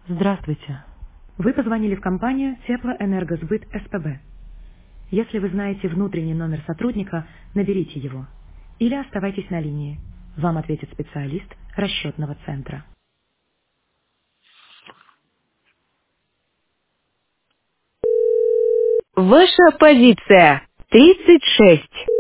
Здравствуйте. Вы позвонили в компанию Теплоэнергосбыт СПБ. Если вы знаете внутренний номер сотрудника, наберите его. Или оставайтесь на линии. Вам ответит специалист расчетного центра. Ваша позиция 36.